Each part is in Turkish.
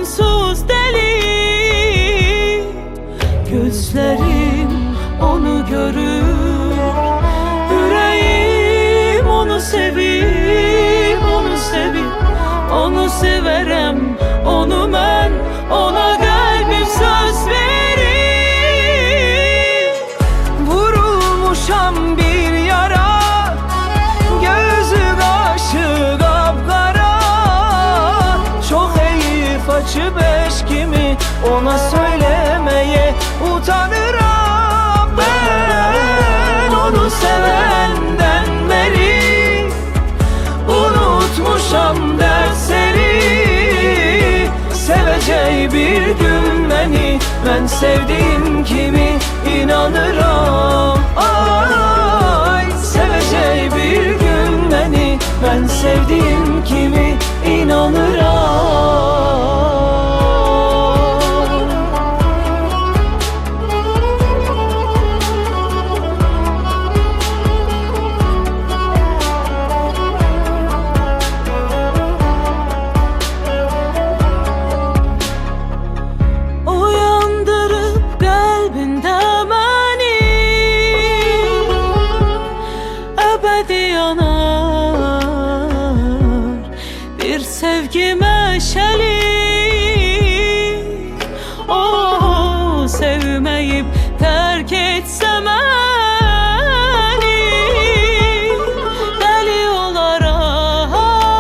onsuz deli. Gözlerim onu görür, yüreğim onu sevir, onu sevir, onu severem, onu ben, ona kalbim söz verir. Vurulmuşam bir yara, gözü kaşı kapkara, çok heyif açı beş kimi, ona söylemeye utanırım. Ben onu sevenden beri unutmuşam dersleri. Seveceği bir gün beni, ben sevdiğim kimi inanırım. Ay, seveceği bir gün beni, ben sevdiğim kimi inanırım. Bir sevgi meşeli, oh, sevmeyip terk etsem beni, deli olarak,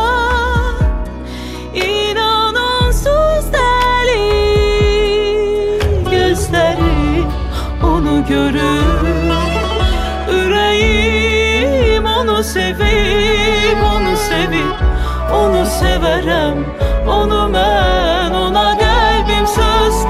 inan onsuz deli. Gözlerim onu görür, yüreğim onu sevir, onu sevir, onu severem, onu ben, ona kalbim söz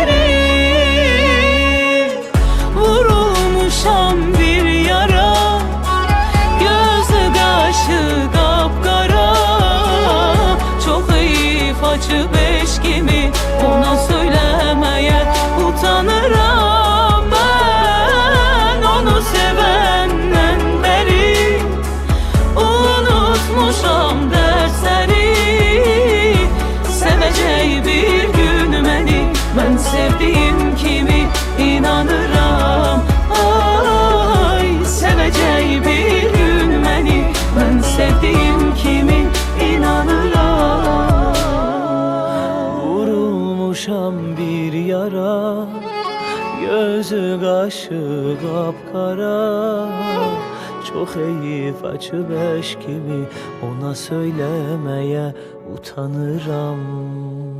verir. Vurulmuşam bir yara, gözü kaşı kapkara, çok heyif acı beş kimi, ona söylemeye utanırım. Ben onu sevenden beri unutmuşam dersleri. Seveceği bir gün beni, ben sevdiğim kimi inanırım. Ay, seveceği bir gün beni, ben sevdiğim kimi inanırım. Vurulmuşam bir yara, gözü kaşı kapkara, çok heyif açı beş gibi, ona söylemeye utanırım.